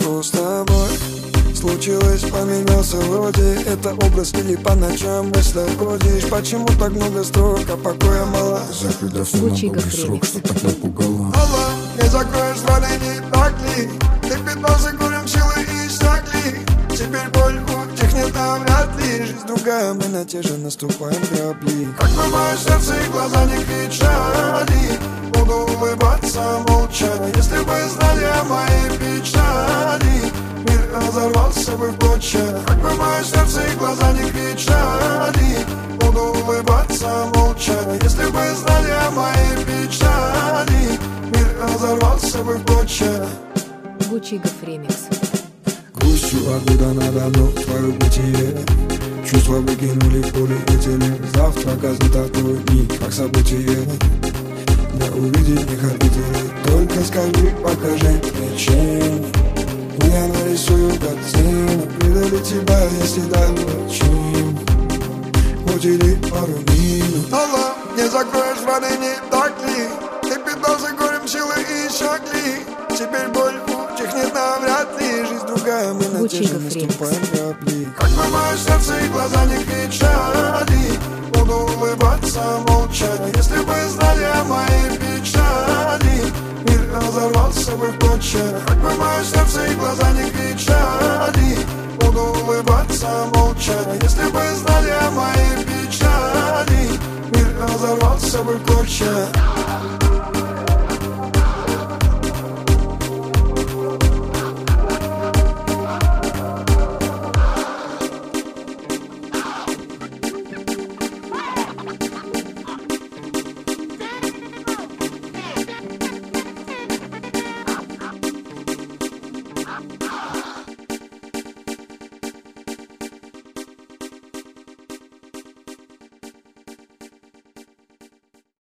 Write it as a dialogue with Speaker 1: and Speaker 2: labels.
Speaker 1: Что с тобой случилось, поменялся вроде? Это образ или по ночам мысли бродишь? Почему так много строк, а покоя мало?
Speaker 2: Закрыто все на долгий срок, что так напугало.
Speaker 1: Алло, не закроешь звали, не так ли? Ты питался горем, силы иссякли. Теперь боль утихнет, а вряд ли. Жизнь другая, мы на те же наступаем грабли. Как бы мое сердце и глаза не кричали, буду улыбаться молча. Если бы знали о моей печали, мир разорвался бы в клочья. Как бы мое сердце и глаза не кричали, буду улыбаться молча. Если бы знали о моей печали, мир разорвался бы в клочья.
Speaker 3: Гучигов ремикс.
Speaker 1: Грустью окутано давно твое бытие. Чувства выкинули в поле этели. Завтра гаснет твой миг, как событие. Да увидеть не хотите ли? Только скажи, покажи причину. Я нарисую картину. Предали тебя, если допущим. Удели пару минут. Алло, не закроешь раны, не так ли? Ты питался горем, силы иссякли. Теперь боль утихнет, навряд ли. Жизнь другая, мы на те же наступаем грабли. Как бы мое сердце и глаза не кричали, буду улыбаться молча. Если бы знали о моей печали, мир разорвался бы в клочья. Как бы мое сердце и глаза не кричали, буду улыбаться молча. Если бы знали о моей печали, мир разорвался бы в клочья.